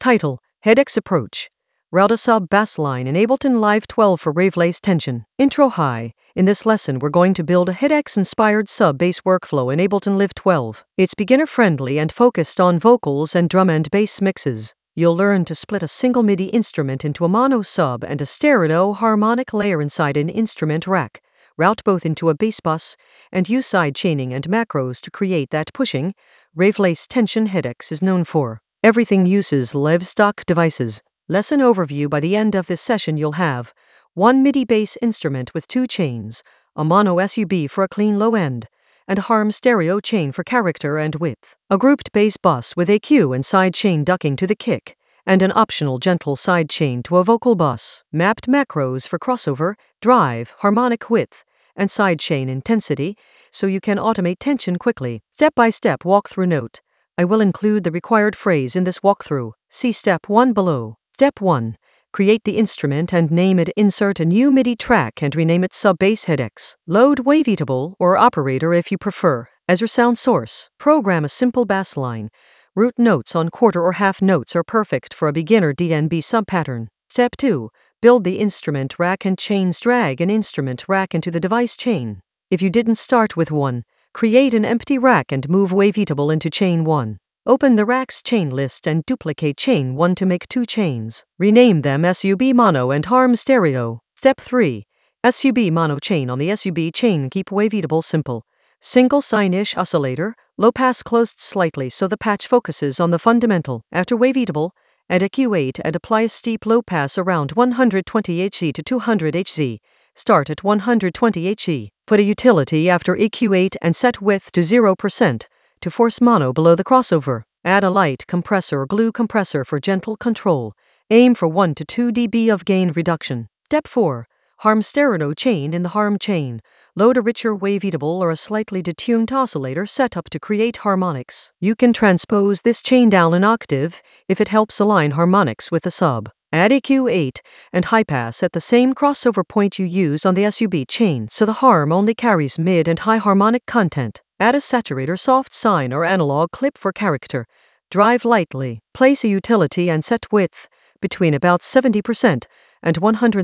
Title: Headaches Approach. Route a sub bass line in Ableton Live 12 for Ravelace Tension. Intro. Hi. In this lesson we're going to build a headaches-inspired sub-bass workflow in Ableton Live 12. It's beginner-friendly and focused on vocals and drum and bass mixes. You'll learn to split a single MIDI instrument into a mono sub and a stereo harmonic layer inside an instrument rack. Route both into a bass bus, and use side chaining and macros to create that pushing Ravelace Tension headaches is known for. Everything uses Live stock devices. Lesson overview. By the end of this session you'll have one MIDI bass instrument with 2 chains, a mono SUB for a clean low end, and a harm stereo chain for character and width, a grouped bass bus with EQ and side chain ducking to the kick, and an optional gentle side chain to a vocal bus, mapped macros for crossover, drive, harmonic width, and side chain intensity, so you can automate tension quickly. Step-by-step walkthrough. Note: I will include the required phrase in this walkthrough. See Step 1 below. Step 1. Create the instrument and name it. Insert a new MIDI track and rename it Sub-Bass Headaches. Load Waveatable or Operator if you prefer as your sound source. Program a simple bass line. Root notes on quarter or half notes are perfect for a beginner DNB sub-pattern. Step 2. Build the instrument rack and chains. Drag an instrument rack into the device chain. If you didn't start with one, create an empty rack and move Waveatable into chain 1. Open the rack's chain list and duplicate chain 1 to make 2 chains. Rename them SUB Mono and Harm Stereo. Step 3. SUB Mono chain. On the SUB chain, keep Waveatable simple. Single sign-ish oscillator, low pass closed slightly so the patch focuses on the fundamental. After Waveatable, add a Q8 and apply a steep low pass around 120 Hz to 200 Hz. Start at 120 Hz. Put a utility after EQ8 and set width to 0% to force mono below the crossover. Add a light compressor or glue compressor for gentle control. Aim for 1 to 2 dB of gain reduction. Step 4. Harm stereo chain. In the harm chain, load a richer Waveatable or a slightly detuned oscillator setup to create harmonics. You can transpose this chain down an octave if it helps align harmonics with the sub. Add EQ8 and high pass at the same crossover point you used on the SUB chain so the harm only carries mid and high harmonic content. Add a saturator soft sine or analog clip for character. Drive lightly. Place a utility and set width between about 70% and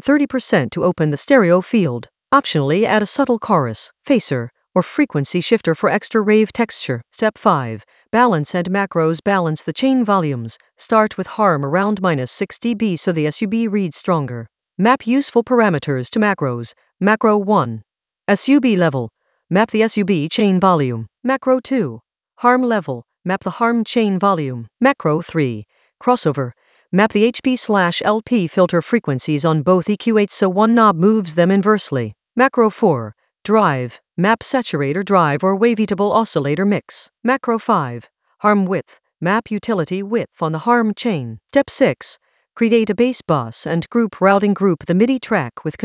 130% to open the stereo field. Optionally, add a subtle chorus, phaser, or frequency shifter for extra rave texture. Step 5. Balance and macros. Balance the chain volumes. Start with harm around -6 dB so the SUB reads stronger. Map useful parameters to macros. Macro 1. SUB level. Map the SUB chain volume. Macro 2. Harm level. Map the harm chain volume. Macro 3. Crossover. Map the HP/LP filter frequencies on both EQ8 so one knob moves them inversely. Macro 4. Drive. Map saturator drive or Waveatable oscillator mix. Macro 5. Harm width. Map utility width on the harm chain. Step 6. Create a bass bus and group routing. Group the MIDI track with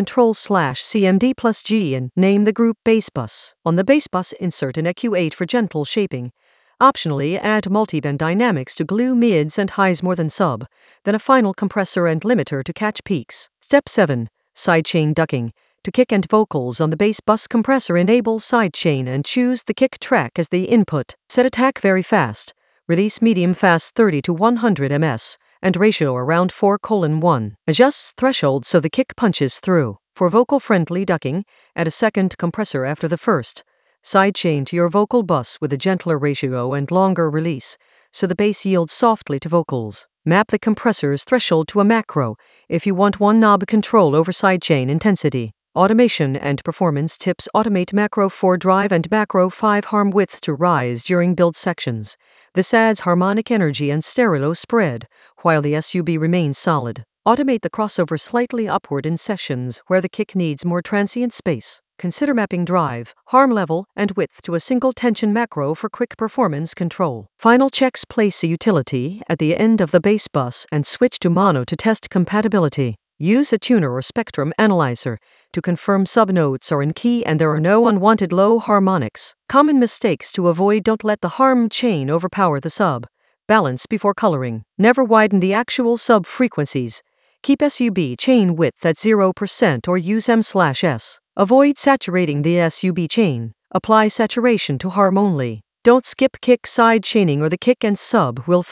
Ctrl/CMD+G and name the group bass bus. On the bass bus, insert an EQ8 for gentle shaping. Optionally, add multiband dynamics to glue mids and highs more than sub, then a final compressor and limiter to catch peaks. Step 7. Sidechain ducking. To kick and vocals on the bass bus compressor, enable sidechain and choose the kick track as the input. Set attack very fast. Release medium fast 30 to 100 ms, and ratio around 4:1. Adjusts threshold so the kick punches through. For vocal-friendly ducking, add a second compressor after the first. Sidechain to your vocal bus with a gentler ratio and longer release, so the bass yields softly to vocals. Map the compressor's threshold to a macro if you want one knob control over sidechain intensity. Automation and performance tips. Automate macro 4 drive and macro 5 harm widths to rise during build sections. This adds harmonic energy and stereo spread, while the SUB remains solid. Automate the crossover slightly upward in sessions where the kick needs more transient space. Consider mapping drive, harm level, and width to a single tension macro for quick performance control. Final checks. Place a utility at the end of the bass bus and switch to mono to test compatibility. Use a tuner or spectrum analyzer to confirm subnotes are in key and there are no unwanted low harmonics. Common mistakes to avoid. Don't let the harm chain overpower the sub. Balance before coloring. Never widen the actual sub frequencies. Keep SUB chain width at 0% or use M/S. Avoid saturating the SUB chain. Apply saturation to harm only. Don't skip kick side chaining or the kick and sub will fight.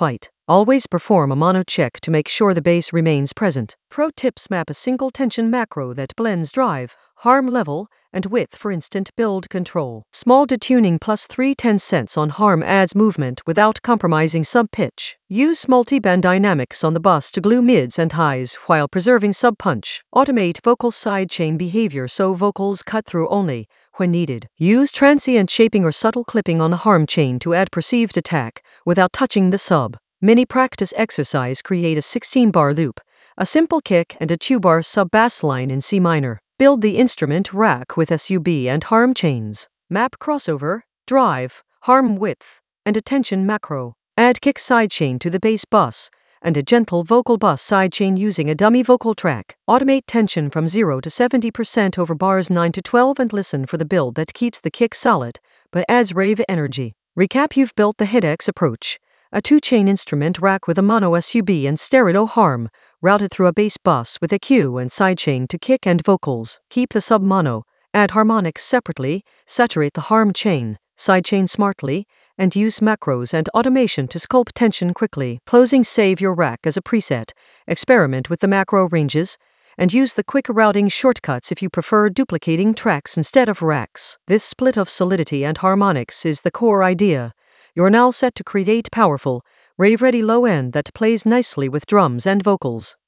Always perform a mono check to make sure the bass remains present. Pro tips: map a single tension macro that blends drive, harm level, and width for instant build control. Small detuning plus 3/10 on harm adds movement without compromising sub pitch. Use multi-band dynamics on the bus to glue mids and highs while preserving sub punch. Automate vocal sidechain behavior so vocals cut through only when needed. Use transient shaping or subtle clipping on the harm chain to add perceived attack without touching the sub. Mini practice exercise: create a 16-bar loop, a simple kick, and a 2-bar sub-bass line in C minor. Build the instrument rack with SUB and harm chains. Map crossover, drive, harm width, and a tension macro. Add kick sidechain to the bass bus and a gentle vocal bus sidechain using a dummy vocal track. Automate tension from 0 to 70% over bars 9 to 12 and listen for the build that keeps the kick solid but adds rave energy. Recap: you've built the HitX approach, a 2-chain instrument rack with a mono SUB and stereo harm, routed through a bass bus with a Q and sidechain to kick and vocals. Keep the sub mono, add harmonics separately, saturate the harm chain, sidechain smartly, and use macros and automation to sculpt tension quickly. Closing: save your rack as a preset, experiment with the macro ranges, and use the quick routing shortcuts if you prefer duplicating tracks instead of racks. This split of solidity and harmonics is the core idea. You're now set to create powerful, rave-ready low end that plays nicely with drums and vocals.